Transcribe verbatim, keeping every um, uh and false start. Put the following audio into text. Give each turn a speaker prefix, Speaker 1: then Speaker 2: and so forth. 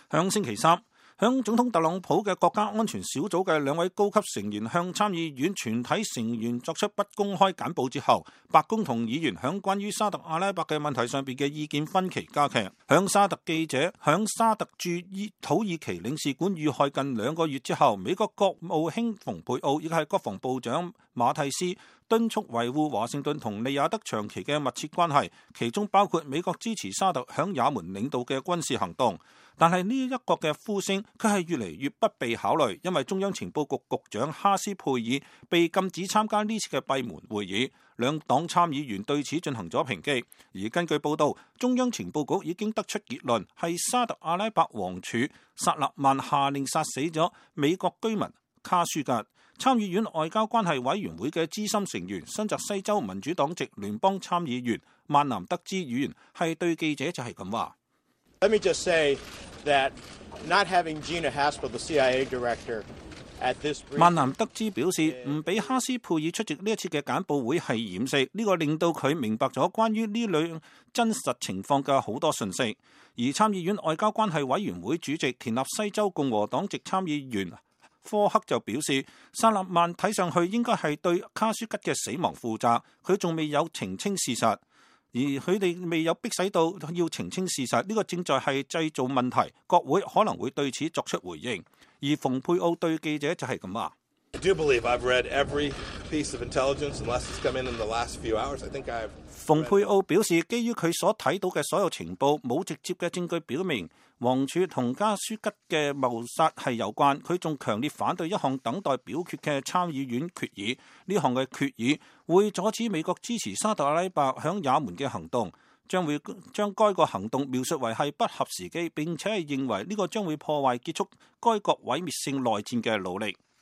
Speaker 1: 響星期三，響總統特朗普嘅國家安全小組嘅兩位高級成員向參議院全體成員作出不公開簡報之後，白宮同議員響關於沙特阿拉伯嘅問題上邊嘅意見分歧加劇。響沙特記者響沙特駐土耳其領事館遇害近兩個月之後，美國國務卿蓬佩奧亦係國防部長馬蒂斯敦促維護華盛頓同利雅得長期嘅密切關係，其中包括美國支持沙特響也門領導嘅軍事行動。但係呢一個嘅呼聲，佢係越嚟越不被考慮，因為中央情報局局長哈斯佩爾被禁止參加呢次嘅閉門會議，兩黨參議員對此進行咗抨擊。而根據報道，中央情報局已經得出結論，係沙特阿拉伯王儲薩勒曼下令殺死咗美國居民卡舒吉。參議院外交關係委員會嘅資深成員、新澤西州民主黨籍聯邦參議員曼南德茲議員係對記者就係咁話。
Speaker 2: Let me just say that not having Gina Haspel, the C I A director, at this briefing.
Speaker 1: 曼南德茲表示，唔俾哈斯佩爾出席呢一次嘅簡報會係掩飾，呢個令到佢明白咗關於呢兩真實情況嘅好多信息。而參議院外交關係委員會主席田納西州共和黨籍參議員科克就表示，薩勒曼睇上去應該係對卡舒吉嘅死亡負責，佢仲未有澄清事實。而佢哋未有迫使到要澄清事實，呢個正在係製造問題，國會可能會對此作出回應。而蓬佩奧對記者就係咁話。蓬佩奧表示，基於佢所睇到嘅所有情報，冇直接嘅證據表明王儲同卡舒吉嘅謀殺係有關。佢仲強烈反對一項等待表決嘅參議院決議，呢項嘅決議會阻止美國支持沙特阿拉伯響也門嘅行動，將會將該個行動描述為係不合時機，並且係認為呢個將會破壞結束該國毀滅性內戰嘅努力。